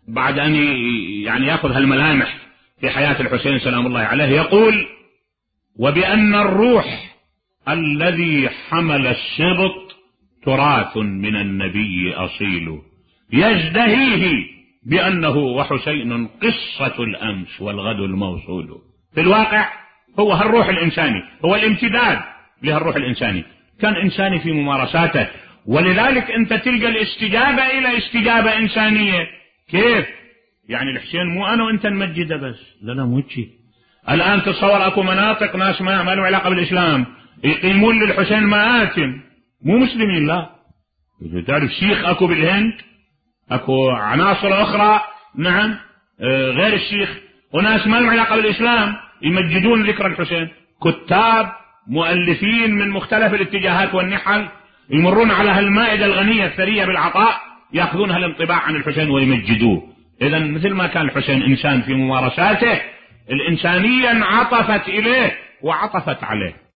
بعد أن يعني يأخذ هالملامح في حياة الحسين سلام الله عليه يقول: وبأن الروح الذي حمل السبط تراث من النبي أصيل، يزدهيه بأنه وحسين قصة الأمس والغد الموصول. في الواقع هو هالروح الإنساني، هو الامتداد لهالروح الإنساني، كان إنساني في ممارساته، ولذلك أنت تلقى الاستجابة إلى استجابة إنسانية. كيف؟ يعني الحسين مو أنا وأنت نمجده بس، لا مو هيك. الآن تصور أكو مناطق ناس ما لهم علاقة بالإسلام يقيمون للحسين مآتم، مو مسلمين، لا. تعرف شيخ أكو بالهند، أكو عناصر أخرى نعم غير الشيخ، وناس ما لهم علاقة بالإسلام يمجدون ذكر الحسين، كتاب مؤلفين من مختلف الاتجاهات والنحل يمرون على هالمائدة الغنية الثرية بالعطاء، يأخذون هالانطباع عن الحسين ويمجدوه. إذا مثل ما كان الحسين إنسان في ممارساته، الإنسانية انعطفت إليه وعطفت عليه.